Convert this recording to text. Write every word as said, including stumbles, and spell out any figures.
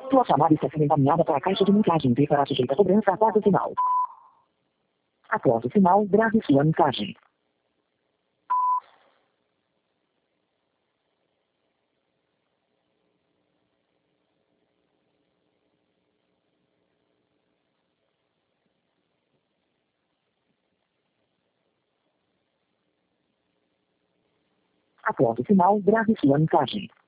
Sua chamada está sendo encaminhada para a caixa de mensagem e será sujeita a cobrança após o sinal. Após o sinal, grave sua mensagem. Após o sinal, grave sua mensagem.